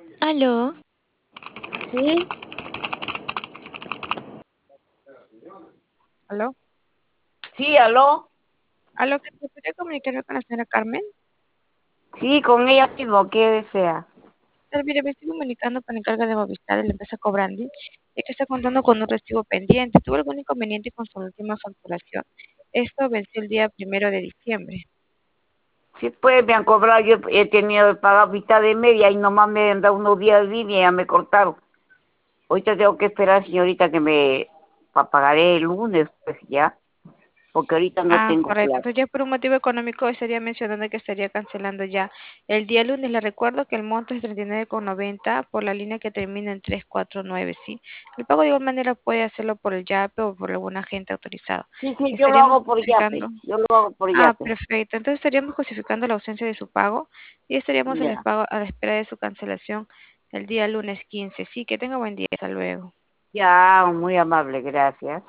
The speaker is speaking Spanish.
Aló, Sí, aló, sí, aló. aló, ¿que me podría comunicarme con la señora Carmen? Sí, con ella mismo, ¿qué desea? Mire, me estoy comunicando con la encarga de Movistar de la empresa Cobrandi, ya que está contando con un recibo pendiente. ¿Tuvo algún inconveniente con su última facturación? Esto venció el día 1 de diciembre. Sí, pues me han cobrado, yo he tenido que pagar mitad de media y nomás me han dado unos días de línea y ya me cortaron. Ahorita tengo que esperar, señorita, para pagaré el lunes, pues ya, porque ahorita no Ah, tengo correcto. plata. Entonces ya por un motivo económico estaría mencionando que estaría cancelando ya el día lunes. Le recuerdo que el monto es 39,90 por la línea que termina en 349, ¿sí? El pago de igual manera puede hacerlo por el YAPE o por algún agente autorizado. Sí, sí, yo lo Estaríamos hago por justificando. Yape, yo lo hago por Ah, Yape. perfecto. Entonces estaríamos justificando la ausencia de su pago y estaríamos Ya, a la espera de su cancelación el día lunes 15. Sí, que tenga buen día. Hasta luego. ya, muy amable, gracias.